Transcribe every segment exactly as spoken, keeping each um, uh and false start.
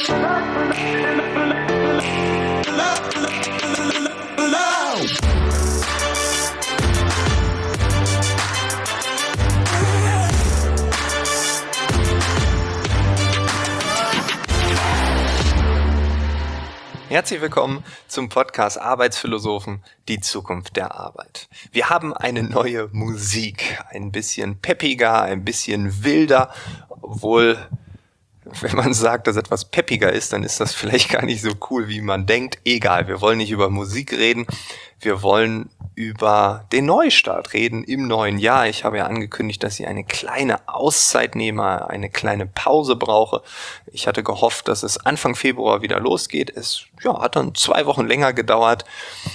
Herzlich willkommen zum Podcast Arbeitsphilosophen, die Zukunft der Arbeit. Wir haben eine neue Musik, ein bisschen peppiger, ein bisschen wilder, obwohl, wenn man sagt, dass etwas peppiger ist, dann ist das vielleicht gar nicht so cool, wie man denkt. Egal, wir wollen nicht über Musik reden, wir wollen über den Neustart reden im neuen Jahr. Ich habe ja angekündigt, dass ich eine kleine Auszeit nehme, eine kleine Pause brauche. Ich hatte gehofft, dass es Anfang Februar wieder losgeht. Es ja, hat dann zwei Wochen länger gedauert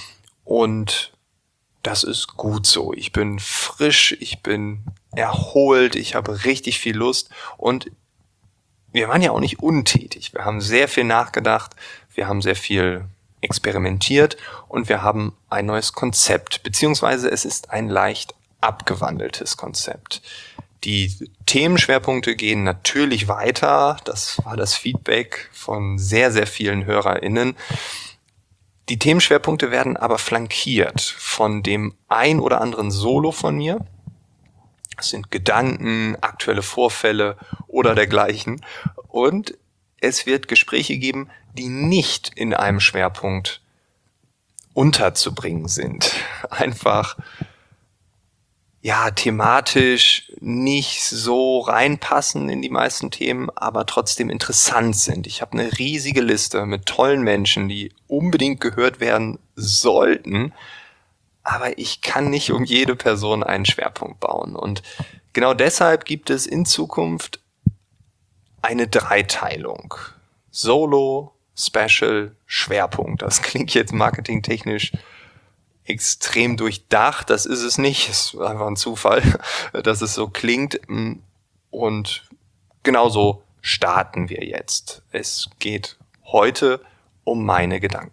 und das ist gut so. Ich bin frisch, ich bin erholt, ich habe richtig viel Lust und wir waren ja auch nicht untätig. Wir haben sehr viel nachgedacht, wir haben sehr viel experimentiert und wir haben ein neues Konzept, beziehungsweise es ist ein leicht abgewandeltes Konzept. Die Themenschwerpunkte gehen natürlich weiter, das war das Feedback von sehr, sehr vielen HörerInnen. Die Themenschwerpunkte werden aber flankiert von dem ein oder anderen Solo von mir. Das sind Gedanken, aktuelle Vorfälle oder dergleichen. Und es wird Gespräche geben, die nicht in einem Schwerpunkt unterzubringen sind. Einfach, ja, thematisch nicht so reinpassen in die meisten Themen, aber trotzdem interessant sind. Ich habe eine riesige Liste mit tollen Menschen, die unbedingt gehört werden sollten, aber ich kann nicht um jede Person einen Schwerpunkt bauen. Und genau deshalb gibt es in Zukunft eine Dreiteilung. Solo, Special, Schwerpunkt. Das klingt jetzt marketingtechnisch extrem durchdacht. Das ist es nicht. Es ist einfach ein Zufall, dass es so klingt. Und genauso starten wir jetzt. Es geht heute um meine Gedanken.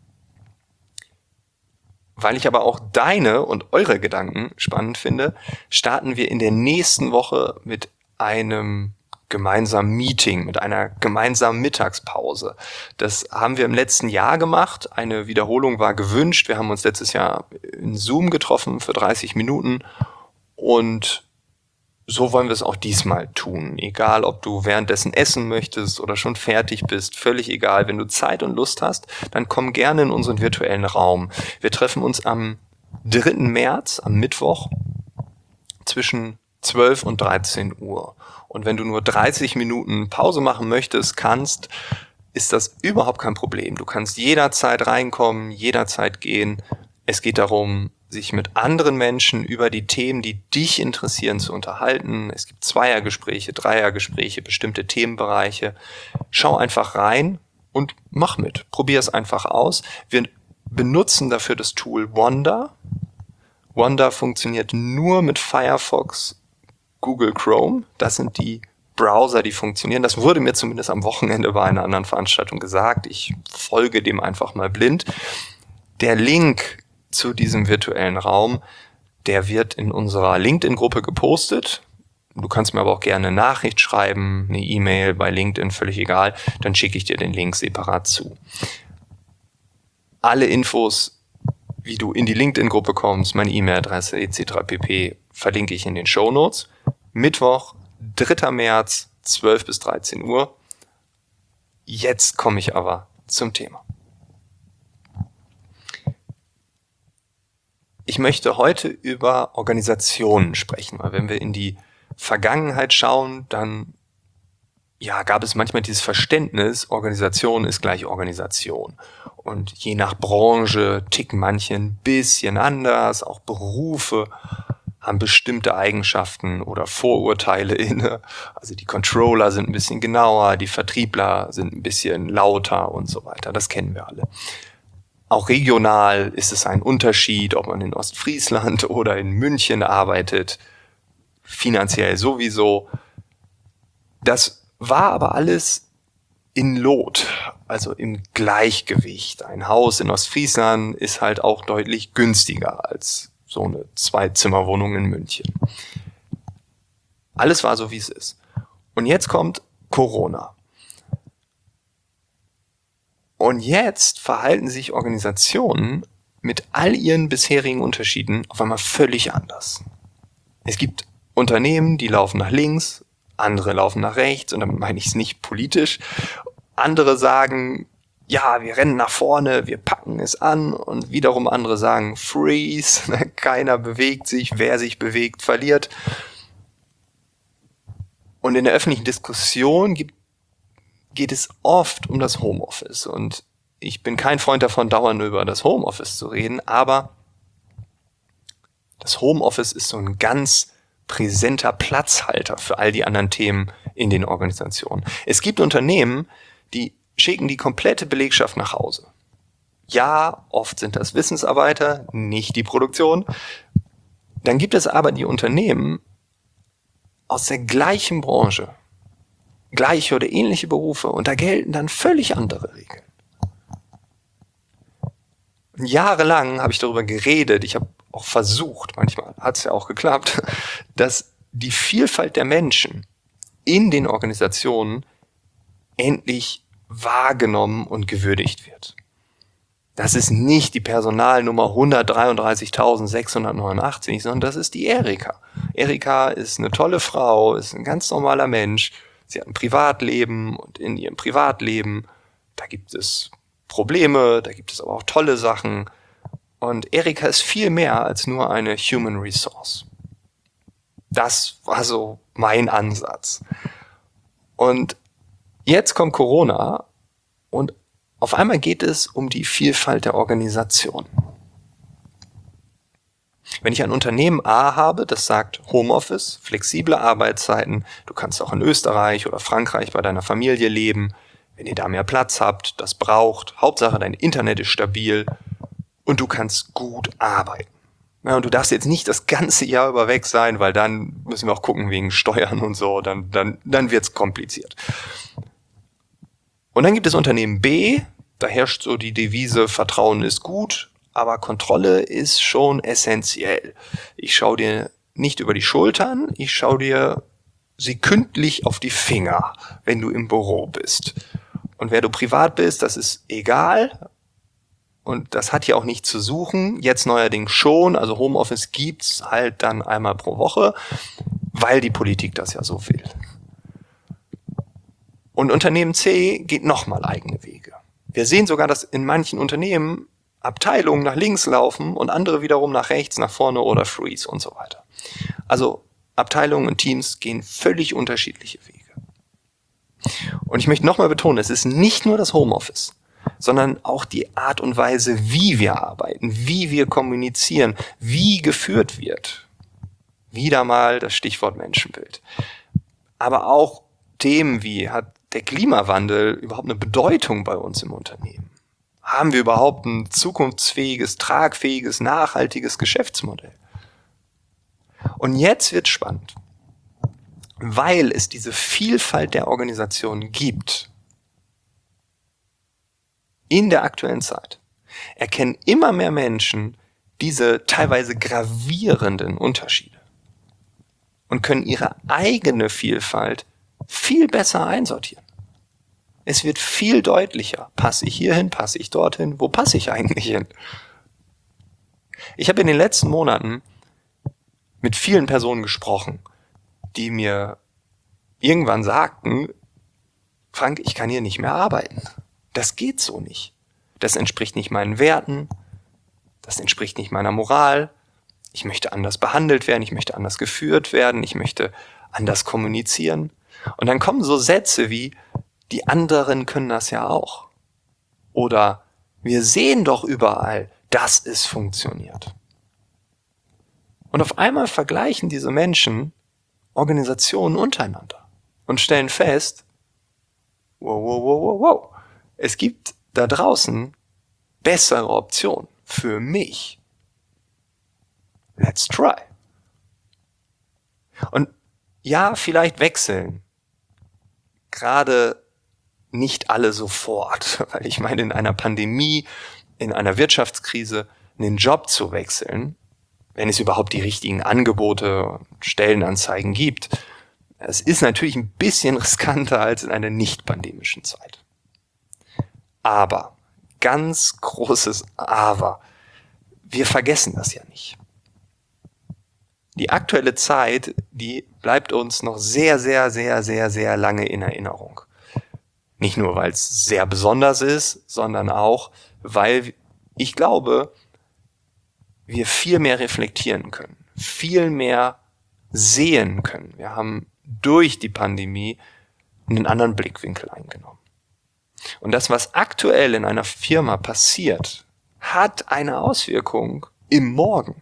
Weil ich aber auch deine und eure Gedanken spannend finde, starten wir in der nächsten Woche mit einem gemeinsamen Meeting, mit einer gemeinsamen Mittagspause. Das haben wir im letzten Jahr gemacht. Eine Wiederholung war gewünscht. Wir haben uns letztes Jahr in Zoom getroffen für dreißig Minuten und so wollen wir es auch diesmal tun. Egal, ob du währenddessen essen möchtest oder schon fertig bist, völlig egal. Wenn du Zeit und Lust hast, dann komm gerne in unseren virtuellen Raum. Wir treffen uns am dritten März, am Mittwoch, zwischen zwölf und dreizehn Uhr. Und wenn du nur dreißig Minuten Pause machen möchtest, kannst, ist das überhaupt kein Problem. Du kannst jederzeit reinkommen, jederzeit gehen. Es geht darum, sich mit anderen Menschen über die Themen, die dich interessieren, zu unterhalten. Es gibt Zweiergespräche, Dreiergespräche, bestimmte Themenbereiche. Schau einfach rein und mach mit. Probier es einfach aus. Wir benutzen dafür das Tool Wanda. Wanda funktioniert nur mit Firefox, Google Chrome. Das sind die Browser, die funktionieren. Das wurde mir zumindest am Wochenende bei einer anderen Veranstaltung gesagt. Ich folge dem einfach mal blind. Der Link zu diesem virtuellen Raum, der wird in unserer LinkedIn-Gruppe gepostet. Du kannst mir aber auch gerne eine Nachricht schreiben, eine E-Mail bei LinkedIn, völlig egal. Dann schicke ich dir den Link separat zu. Alle Infos, wie du in die LinkedIn-Gruppe kommst, meine E-Mail-Adresse et cetera pp. Verlinke ich in den Shownotes. Mittwoch, dritter März, zwölf bis dreizehn Uhr. Jetzt komme ich aber zum Thema. Ich möchte heute über Organisationen sprechen, weil wenn wir in die Vergangenheit schauen, dann ja, gab es manchmal dieses Verständnis, Organisation ist gleich Organisation. Und je nach Branche ticken manche ein bisschen anders, auch Berufe haben bestimmte Eigenschaften oder Vorurteile inne. Also die Controller sind ein bisschen genauer, die Vertriebler sind ein bisschen lauter und so weiter. Das kennen wir alle. Auch regional ist es ein Unterschied, ob man in Ostfriesland oder in München arbeitet. Finanziell sowieso. Das war aber alles in Lot, also im Gleichgewicht. Ein Haus in Ostfriesland ist halt auch deutlich günstiger als so eine Zwei-Zimmer-Wohnung in München. Alles war so, wie es ist. Und jetzt kommt Corona. Und jetzt verhalten sich Organisationen mit all ihren bisherigen Unterschieden auf einmal völlig anders. Es gibt Unternehmen, die laufen nach links, andere laufen nach rechts, und damit meine ich es nicht politisch. Andere sagen, ja, wir rennen nach vorne, wir packen es an, und wiederum andere sagen, freeze, keiner bewegt sich, wer sich bewegt, verliert. Und in der öffentlichen Diskussion gibt, geht es oft um das Homeoffice, und ich bin kein Freund davon, dauernd über das Homeoffice zu reden, aber das Homeoffice ist so ein ganz präsenter Platzhalter für all die anderen Themen in den Organisationen. Es gibt Unternehmen, die schicken die komplette Belegschaft nach Hause. Ja, oft sind das Wissensarbeiter, nicht die Produktion. Dann gibt es aber die Unternehmen aus der gleichen Branche, gleiche oder ähnliche Berufe, und da gelten dann völlig andere Regeln. Jahrelang habe ich darüber geredet, ich habe auch versucht, manchmal hat es ja auch geklappt, dass die Vielfalt der Menschen in den Organisationen endlich wahrgenommen und gewürdigt wird. Das ist nicht die Personalnummer hundertdreiunddreißigtausendsechshundertneunundachtzig, sondern das ist die Erika. Erika ist eine tolle Frau, ist ein ganz normaler Mensch. Sie hat ein Privatleben, und in ihrem Privatleben, da gibt es Probleme, da gibt es aber auch tolle Sachen. Und Erika ist viel mehr als nur eine Human Resource. Das war so mein Ansatz. Und jetzt kommt Corona, und auf einmal geht es um die Vielfalt der Organisation. Wenn ich ein Unternehmen A habe, das sagt Homeoffice, flexible Arbeitszeiten, du kannst auch in Österreich oder Frankreich bei deiner Familie leben, wenn ihr da mehr Platz habt, das braucht, Hauptsache dein Internet ist stabil und du kannst gut arbeiten. Ja, und du darfst jetzt nicht das ganze Jahr über weg sein, weil dann müssen wir auch gucken wegen Steuern und so, dann, dann, dann wird's kompliziert. Und dann gibt es Unternehmen B, da herrscht so die Devise, Vertrauen ist gut, aber Kontrolle ist schon essentiell. Ich schaue dir nicht über die Schultern, ich schaue dir sekündlich auf die Finger, wenn du im Büro bist. Und wer du privat bist, das ist egal. Und das hat hier auch nicht zu suchen. Jetzt neuerdings schon. Also Homeoffice gibt's halt dann einmal pro Woche, weil die Politik das ja so will. Und Unternehmen C geht nochmal eigene Wege. Wir sehen sogar, dass in manchen Unternehmen Abteilungen nach links laufen und andere wiederum nach rechts, nach vorne oder freeze und so weiter. Also Abteilungen und Teams gehen völlig unterschiedliche Wege. Und ich möchte nochmal betonen, es ist nicht nur das Homeoffice, sondern auch die Art und Weise, wie wir arbeiten, wie wir kommunizieren, wie geführt wird. Wieder mal das Stichwort Menschenbild. Aber auch Themen wie, hat der Klimawandel überhaupt eine Bedeutung bei uns im Unternehmen? Haben wir überhaupt ein zukunftsfähiges, tragfähiges, nachhaltiges Geschäftsmodell? Und jetzt wird's spannend, weil es diese Vielfalt der Organisationen gibt. In der aktuellen Zeit erkennen immer mehr Menschen diese teilweise gravierenden Unterschiede und können ihre eigene Vielfalt viel besser einsortieren. Es wird viel deutlicher, passe ich hierhin, passe ich dorthin, wo passe ich eigentlich hin? Ich habe in den letzten Monaten mit vielen Personen gesprochen, die mir irgendwann sagten, Frank, ich kann hier nicht mehr arbeiten. Das geht so nicht. Das entspricht nicht meinen Werten, das entspricht nicht meiner Moral. Ich möchte anders behandelt werden, ich möchte anders geführt werden, ich möchte anders kommunizieren. Und dann kommen so Sätze wie, die anderen können das ja auch. Oder wir sehen doch überall, dass es funktioniert. Und auf einmal vergleichen diese Menschen Organisationen untereinander und stellen fest, wow, wow, wow, wow, wow. Es gibt da draußen bessere Optionen für mich. Let's try. Und ja, vielleicht wechseln gerade nicht alle sofort, weil ich meine, in einer Pandemie, in einer Wirtschaftskrise einen Job zu wechseln, wenn es überhaupt die richtigen Angebote und Stellenanzeigen gibt, es ist natürlich ein bisschen riskanter als in einer nicht-pandemischen Zeit. Aber, ganz großes Aber, wir vergessen das ja nicht. Die aktuelle Zeit, die bleibt uns noch sehr, sehr, sehr, sehr, sehr lange in Erinnerung. Nicht nur, weil es sehr besonders ist, sondern auch, weil ich glaube, wir viel mehr reflektieren können, viel mehr sehen können. Wir haben durch die Pandemie einen anderen Blickwinkel eingenommen. Und das, was aktuell in einer Firma passiert, hat eine Auswirkung im Morgen.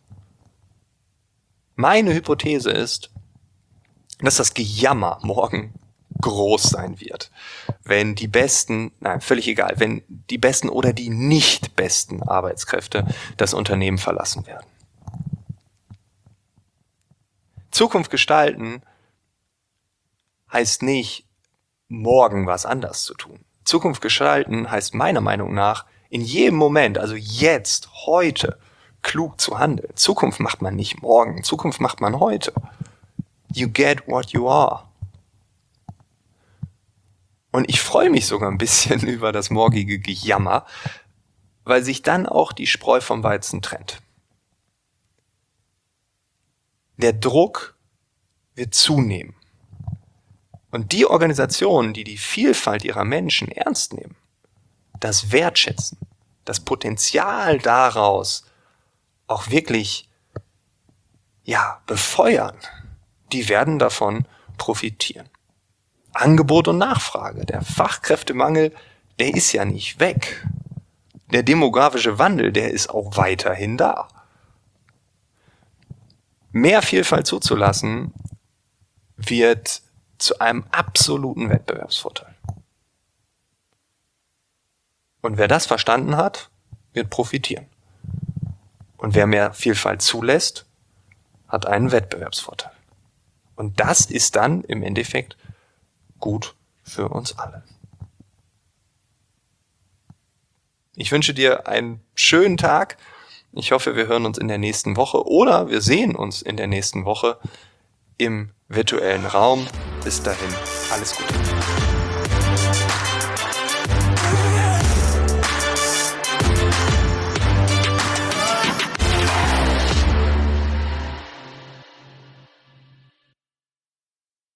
Meine Hypothese ist, dass das Gejammer morgen groß sein wird, wenn die besten, nein, völlig egal, wenn die besten oder die nicht besten Arbeitskräfte das Unternehmen verlassen werden. Zukunft gestalten heißt nicht, morgen was anders zu tun. Zukunft gestalten heißt meiner Meinung nach, in jedem Moment, also jetzt, heute, klug zu handeln. Zukunft macht man nicht morgen, Zukunft macht man heute. You get what you are. Und ich freue mich sogar ein bisschen über das morgige Gejammer, weil sich dann auch die Spreu vom Weizen trennt. Der Druck wird zunehmen. Und die Organisationen, die die Vielfalt ihrer Menschen ernst nehmen, das wertschätzen, das Potenzial daraus auch wirklich, ja, befeuern, die werden davon profitieren. Angebot und Nachfrage, der Fachkräftemangel, der ist ja nicht weg. Der demografische Wandel, der ist auch weiterhin da. Mehr Vielfalt zuzulassen, wird zu einem absoluten Wettbewerbsvorteil. Und wer das verstanden hat, wird profitieren. Und wer mehr Vielfalt zulässt, hat einen Wettbewerbsvorteil. Und das ist dann im Endeffekt gut für uns alle. Ich wünsche dir einen schönen Tag. Ich hoffe, wir hören uns in der nächsten Woche oder wir sehen uns in der nächsten Woche im virtuellen Raum. Bis dahin, alles Gute.